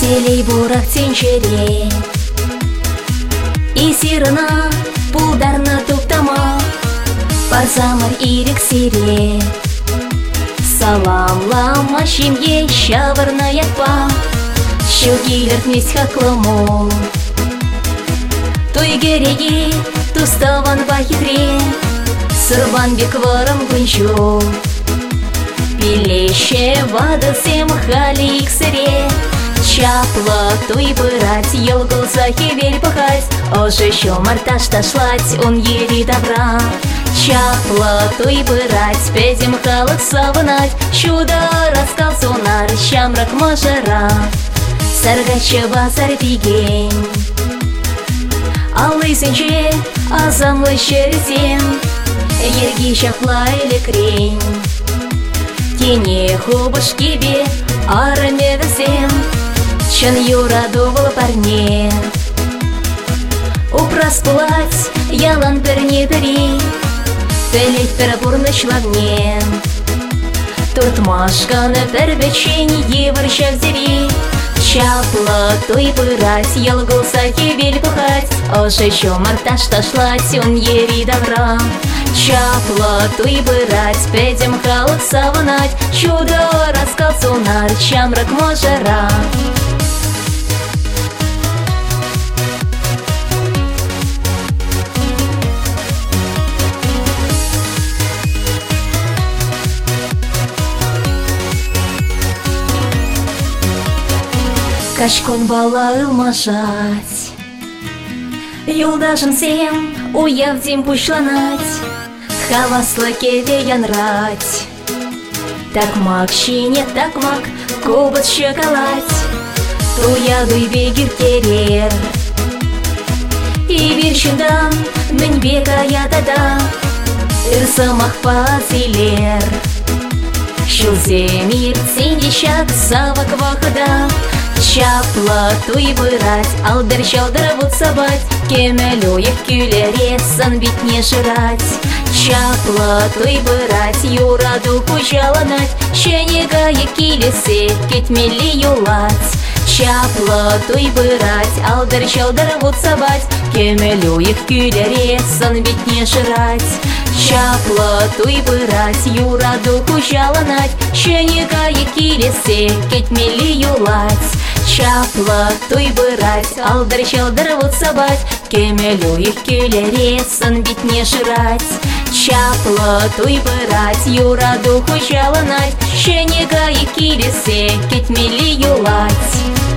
Телей бурах тенчере и сирена пулдарна туптама парзамар ирик сире саламлама шимге шаварна якпа щугилер князь хакламол той гереги туставан бахитре сырван бекварам гунчо пилеще вада сем хали иксере чапла той бырать елгол захивель пахать оже шо марташ ташлать он ери добра чапла той бырать пезем халак саванать чудо раскал сонар щамрак мажара саргачева сарпигень алый сенче азамлы щерезем ерги чапла или крень тени хубышкибе араме весем чан юрадовал парне упрасплать ялан перни пери телить перапурны шлавне туртмашканы пербечень еврща взери чапла той бырать елгул сахивель пухать оже шо марташ ташлать он ери добра чапла той бырать педем халак саванать чудо раскал сонар чамрак можара качкон бала ылмашать юлдашын сем уявдим пушланать хаваслы кеде янрать такмак шине такмак кубат шоколад туядуй бегир керер и виршиндан мень бека ятада ирсамах пазилер шулземир синдищак савак вахада чапла той бырать алдыр шалдыр вот сабать кемелюек күлере сан бит не жрать чапла той бырать юраду кучаланать щенега екилесе кетмели юлать чапла той бырать алдыр шалдыр вот сабать кемелюек күлере сан бит не жрать чапла той бырать юраду кучаланать щенега екилесе кетмели юлать чапла той бырать алдыр шалдыр вот сабать кемелюек күлере сан бит не жрать чапла той бырать юраду кучаланать щенега екилесе кетмели юлать